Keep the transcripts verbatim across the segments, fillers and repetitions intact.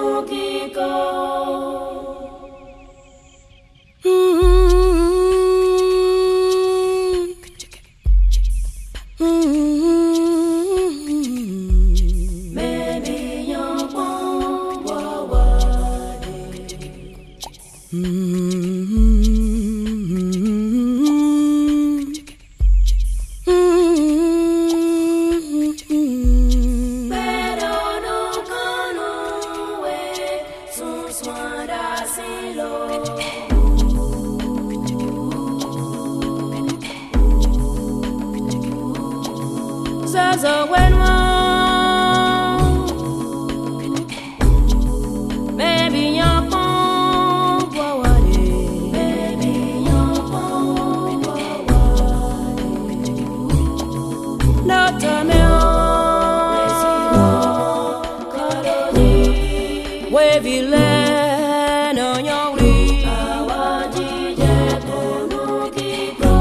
Zaza wenwa baby yapon wawale baby yapon wawale notameo kaloni wevile no nyori awajije konukiko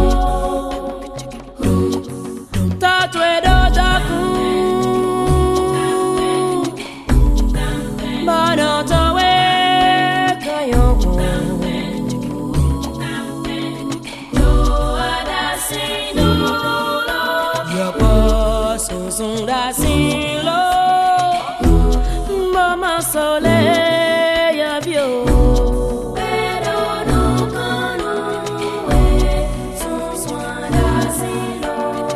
tatwedo Sunda silo, mama sole ya bio. Pero no conoce su sunda silo.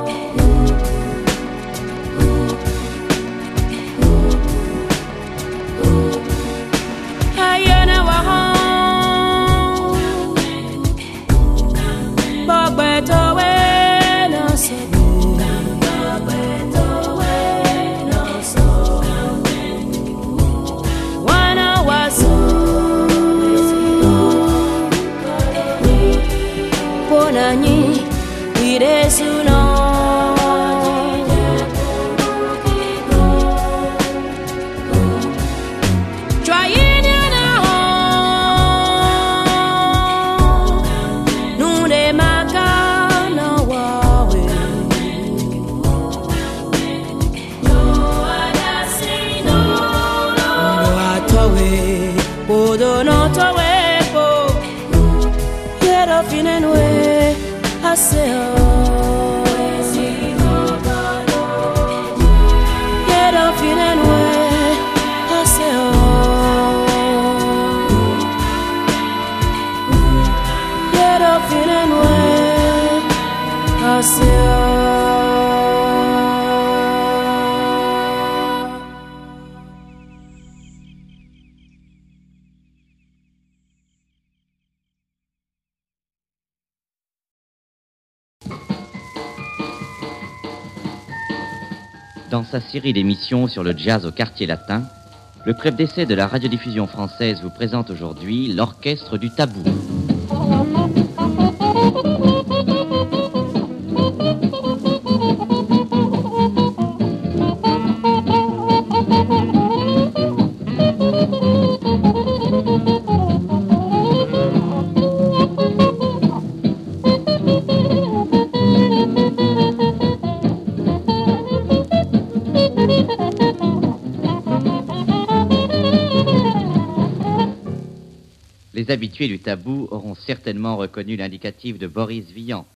Ayana wahon, bagbeto we na sabi. Bonani, iresuno. Dans sa série d'émissions sur le jazz au quartier latin, le club d'essai de la radiodiffusion française vous présente aujourd'hui l'Orchestre du Tabou. Les habitués du Tabou auront certainement reconnu l'indicatif de Boris Vian.